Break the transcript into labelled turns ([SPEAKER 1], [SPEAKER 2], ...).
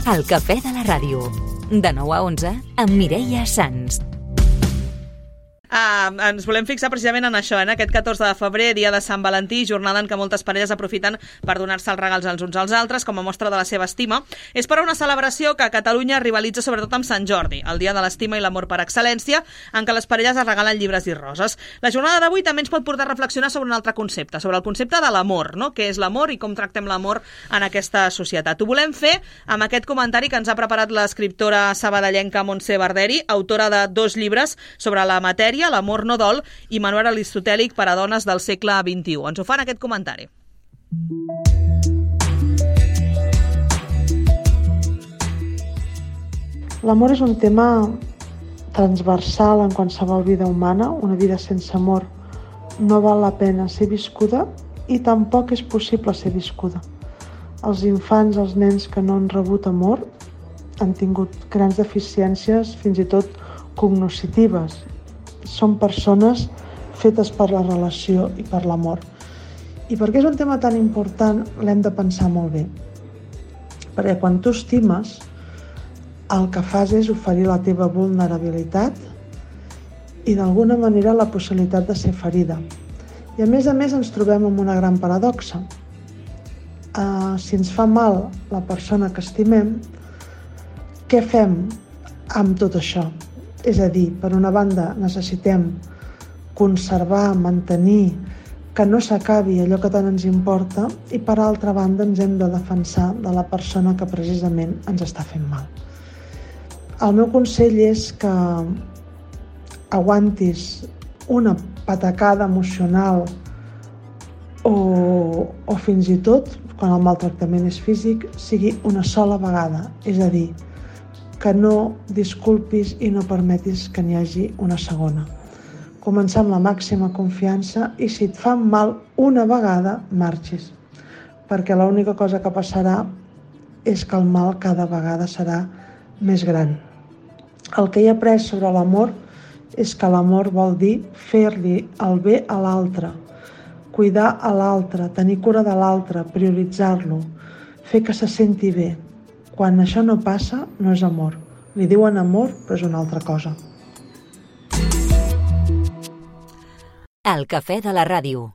[SPEAKER 1] El cafè de la ràdio. De 9 a 11 amb Mireia Sans.
[SPEAKER 2] Ens volem fixar precisament en això, en aquest 14 de febrer, dia de Sant Valentí, jornada en què moltes parelles aprofiten per donar-se els regals els uns als altres com a mostra de la seva estima. És per a una celebració que a Catalunya rivalitza sobretot amb Sant Jordi, el dia de l'estima i l'amor per excel·lència, en què les parelles es regalen llibres i roses. La jornada d'avui també ens pot portar a reflexionar sobre un altre concepte, sobre el concepte de l'amor, no? Què és l'amor i com tractem l'amor en aquesta societat. Ho volem fer amb aquest comentari que ens ha preparat l'escriptora sabadellenca Montse Barderi, autora de 2 llibres sobre la matèria, L'amor no dol i Manual aristotèlic per a dones del segle XXI. Ens ho fan aquest comentari.
[SPEAKER 3] L'amor és un tema transversal en qualsevol vida humana. Una vida sense amor no val la pena ser viscuda i tampoc és possible ser viscuda. Els infants, els nens que no han rebut amor han tingut grans deficiències, fins i tot cognoscitives. Són persones fetes per la relació i per l'amor. I perquè és un tema tan important, l'hem de pensar molt bé. Perquè quan tu estimes, el que fas és oferir la teva vulnerabilitat i d'alguna manera la possibilitat de ser ferida. I a més ens trobem amb una gran paradoxa. Si ens fa mal la persona que estimem, què fem amb tot això? És a dir, per una banda necessitem conservar, mantenir, que no s'acabi allò que tant ens importa i per altra banda ens hem de defensar de la persona que precisament ens està fent mal. El meu consell és que aguantis una patacada emocional o fins i tot, quan el maltractament és físic, sigui una sola vegada, és a dir, que no disculpis i no permetis que n'hi hagi una segona. Començar amb la màxima confiança i si et fan mal una vegada, marxis. Perquè l'única cosa que passarà és que el mal cada vegada serà més gran. El que he après sobre l'amor és que l'amor vol dir fer-li el bé a l'altre, cuidar a l'altre, tenir cura de l'altre, prioritzar-lo, fer que se senti bé. Quan això no passa, no és amor. Li diuen amor, però és una altra cosa.
[SPEAKER 1] El cafè de la ràdio.